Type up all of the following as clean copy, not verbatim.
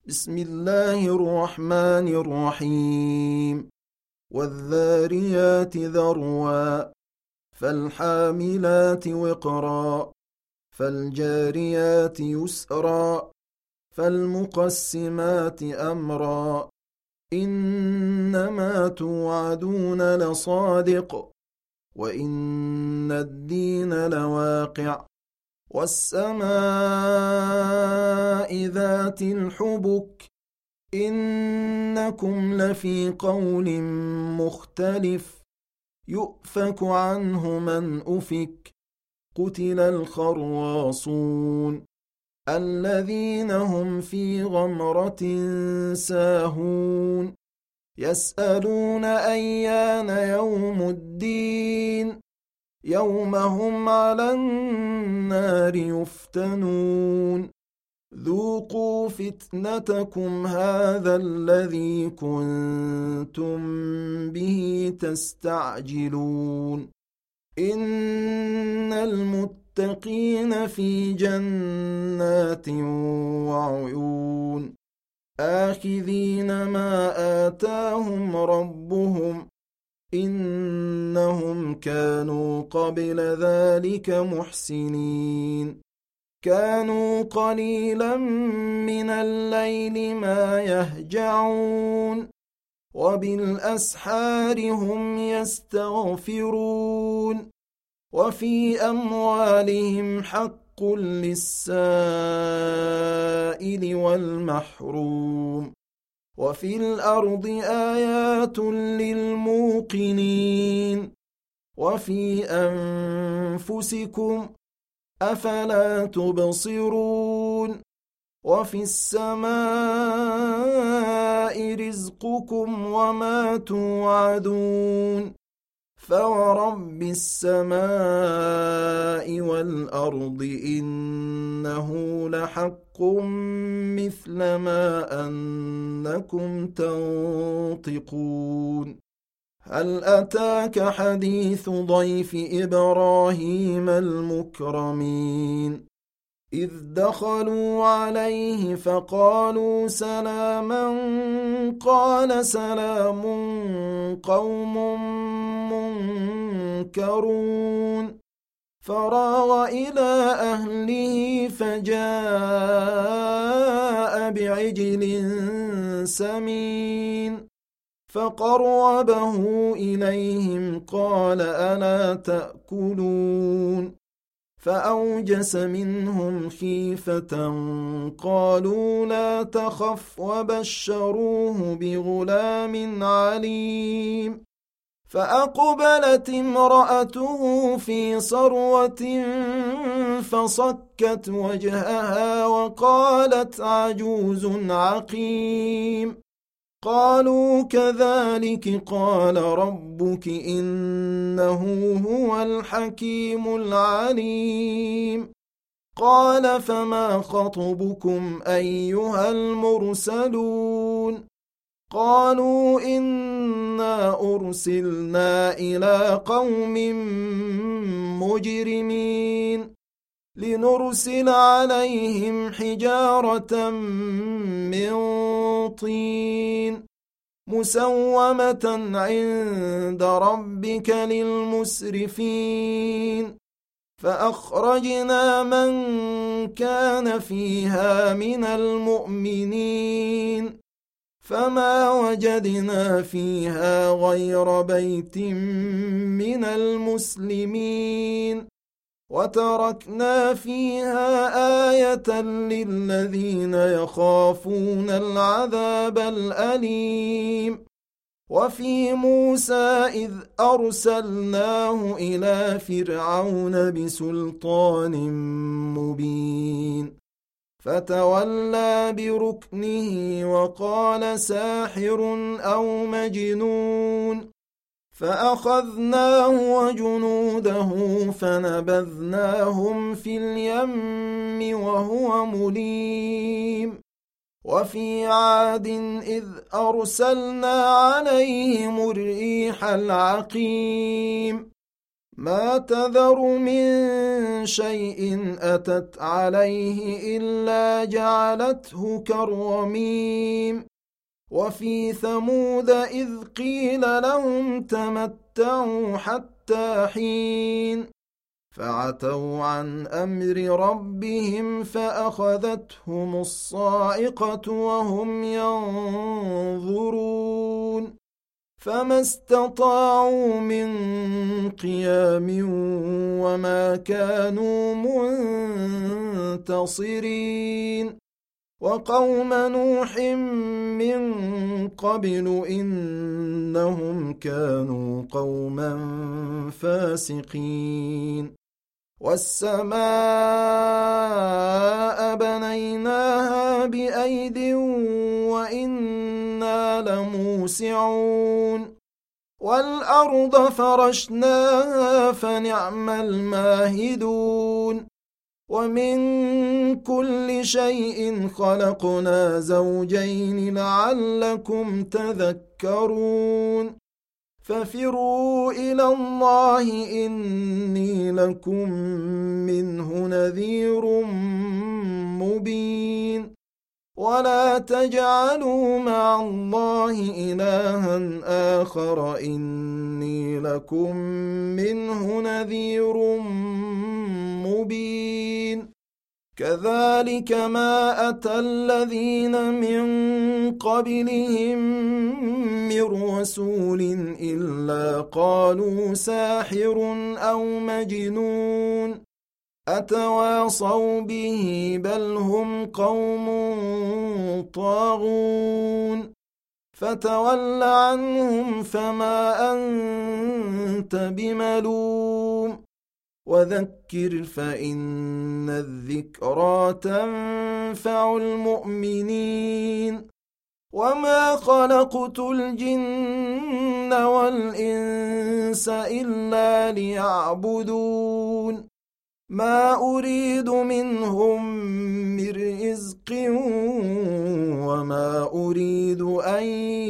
بسم الله الرحمن الرحيم والذاريات ذروا فالحاملات وقرا فالجاريات يسرا فالمقسمات أمرا إنما توعدون لصادق وإن الدين لواقع والسماء ذات الحبك إنكم لفي قول مختلف يؤفك عنه من أفك قتل الخراصون الذين هم في غمرة ساهون يسألون أيان يوم الدين يوم هم على النار يفتنون ذوقوا فتنتكم هذا الذي كنتم به تستعجلون إن المتقين في جنات وعيون آخذين ما آتاهم ربهم إنهم كانوا قبل ذلك محسنين كانوا قليلا من الليل ما يهجعون وبالأسحار هم يستغفرون وفي أموالهم حق للسائل والمحروم وفي الأرض آيات للموقنين وفي أنفسكم أفلا تبصرون وفي السماء رزقكم وما توعدون فورب السماء والأرض إنه لحق مثل ما أنكم تنطقون هل أتاك حديث ضيف إبراهيم المكرمين إذ دخلوا عليه فقالوا سلاما قال سلام قوم منكرون فراغ إلى أهله فجاء بعجل سمين فقربه إليهم قال ألا تأكلون فأوجس منهم خيفة قالوا لا تخف وبشروه بغلام عليم فأقبلت امرأته في صروة فصكت وجهها وقالت عجوز عقيم قالوا كذلك قال ربك إنه هو الحكيم العليم قال فما خطبكم أيها المرسلون قالوا إنا أرسلنا إلى قوم مجرمين لنرسل عليهم حجارة من طين مسومة عند ربك للمسرفين فأخرجنا من كان فيها من المؤمنين فما وجدنا فيها غير بيت من المسلمين وتركنا فيها آية للذين يخافون العذاب الأليم وفي موسى إذ أرسلناه إلى فرعون بسلطان مبين فتولى بركنه وقال ساحر أو مجنون فأخذناه وجنوده فنبذناهم في اليم وهو مليم وفي عاد إذ أرسلنا عليهم الريح العقيم ما تذر من شيء أتت عليه إلا جعلته كالرميم وفي ثمود إذ قيل لهم تمتعوا حتى حين فعتوا عن أمر ربهم فأخذتهم الصاعقة وهم ينظرون فما استطاعوا من قيام وما كانوا منتصرين وقوم نوح من قبل إنهم كانوا قوما فاسقين والسماء بنيناها بأيد وإنا لموسعون والأرض فرشناها فنعم الماهدون ومن كل شيء خلقنا زوجين لعلكم تذكرون ففروا إلى الله إني لكم منه نذير مبين ولا تجعلوا مع الله إلها آخر إني لكم منه نذير مبين كذلك ما أتى الذين من قبلهم من رسول إلا قالوا ساحر أو مجنون أتواصوا به بل هم قوم طاغون فتول عنهم فما أنت بملوم وذكر فإن الذكرى تنفع المؤمنين وما خلقت الجن والإنس إلا ليعبدون ما أريد منهم من رزق وما أريد أن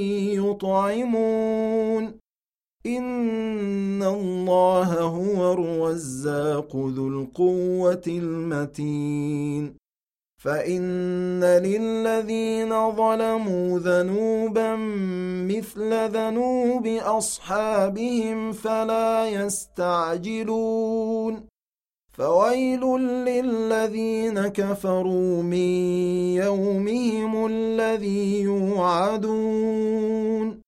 يطعمون إن الله هو الرزاق ذو القوة المتين فإن للذين ظلموا ذنوبا مثل ذنوب أصحابهم فلا يستعجلون فويل للذين كفروا من يومهم الذي يوعدون